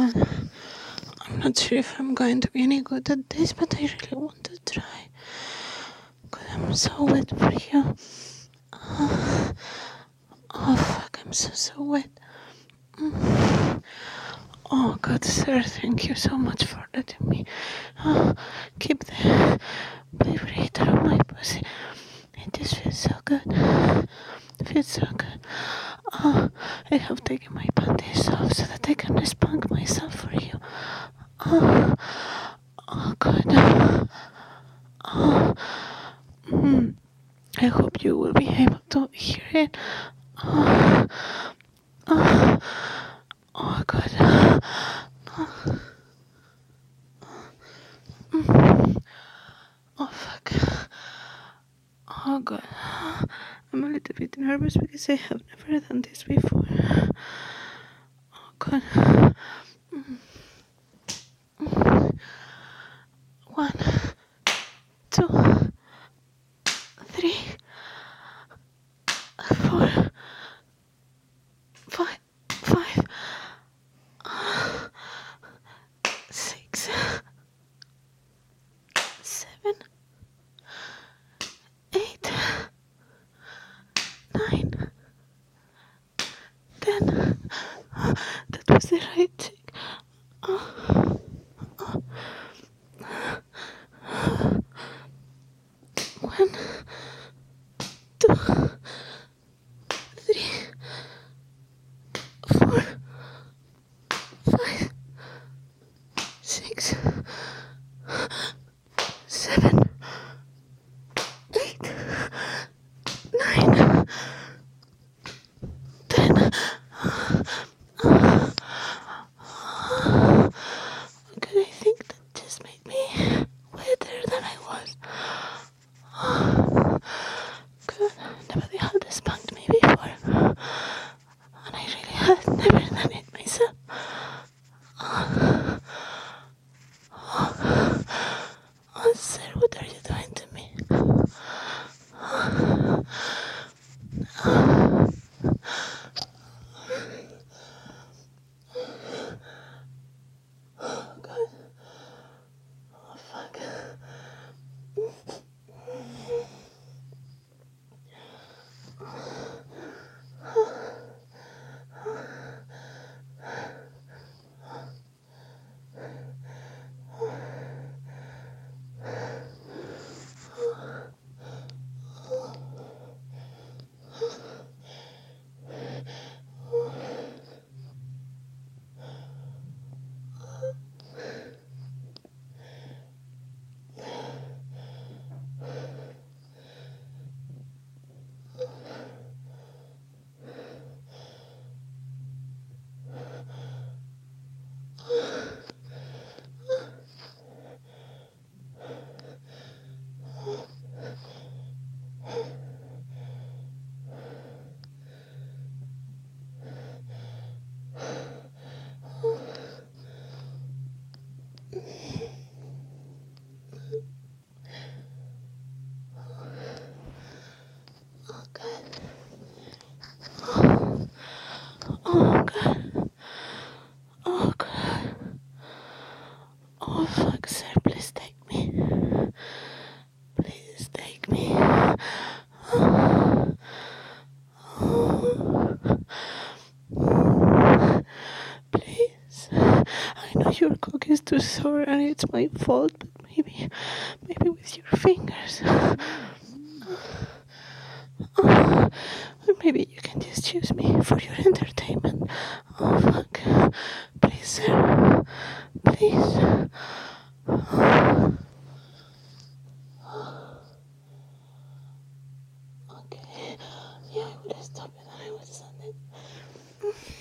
God. I'm not sure if I'm going to be any good at this, but I really want to try. God, I'm so wet for you. Oh fuck, I'm so wet. Oh God, sir, thank you so much for letting me keep the vibrator on my pussy. It just feels so good. It feels so good. I have taken my panties off so that I can spank myself for you. Oh God. I hope you will be able to hear it. Oh God. Oh fuck. Oh God. I'm a little bit nervous because I have never done this before. Oh God. 1, 2, 3, 4, 5, 6, 7, 8, 9, 10. That was the right check. 1, 2, 3, 4, 5, 6, 7, 8, 9, 10. Okay, I think that just made me wetter than I was. Good. Nobody had spanked me before. And I really had never done it myself. Oh, sir, what are you doing to me? Oh, God. Oh, fuck. Oh, God. Oh, God. Oh, God. Oh, fuck, sir, please take me. Please take me. Please. I know your cock is too sore and it's my fault, but maybe with your fingers. Or maybe you can just use me for your entertainment. Oh, fuck. Please, sir. Please. Okay. Yeah, I would have stopped it and I would have done it.